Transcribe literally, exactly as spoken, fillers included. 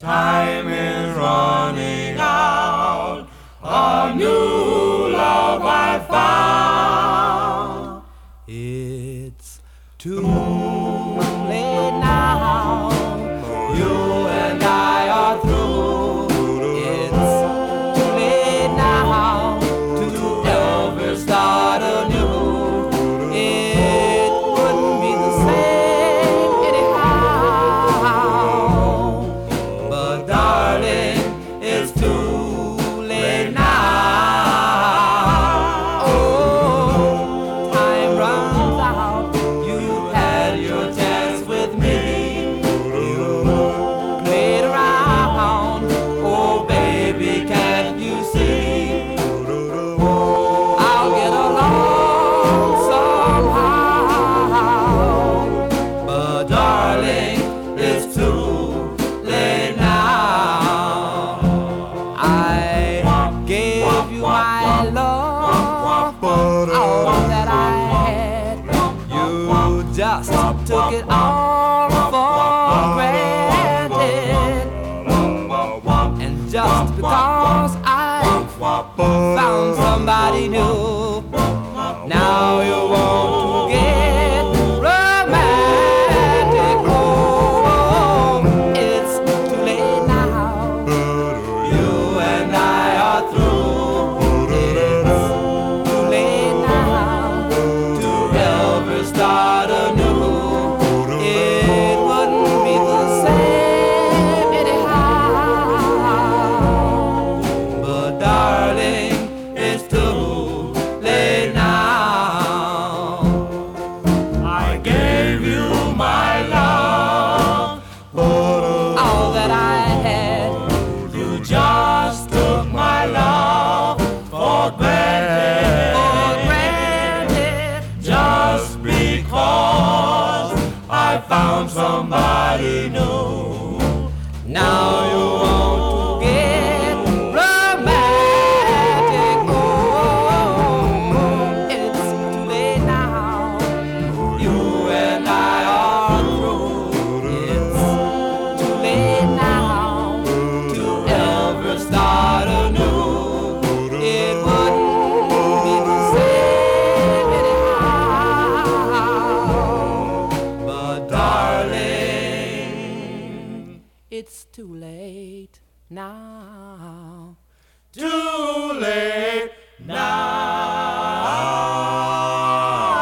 Time is running out. A new love I found. It's too late now. You and I are through. It's too late now to ever start anew. It wouldn't be the same anyhow. But darling, it's too late now. Oh, time runs out. You had your chance with me. You played around. Oh, baby, can't you see? I'll get along somehow. But darling, it's too late now. I gave you my love, all that I had. You just took it all for granted. And just because I found somebody new, now you want to get romantic. Oh, it's too late now. You and I are through. It's too late now to ever start anew. It wouldn't be the same anyhow. But darling, it's too late now. I gave you my love, All that I had, you just took my love for granted. for granted. Just because I found somebody new. Now you want to get romantic. Oh, it's too late now. You and I are through. It's too late now to ever start anew. It wouldn't be the same anyhow. But darling, it's too late now. Too late now.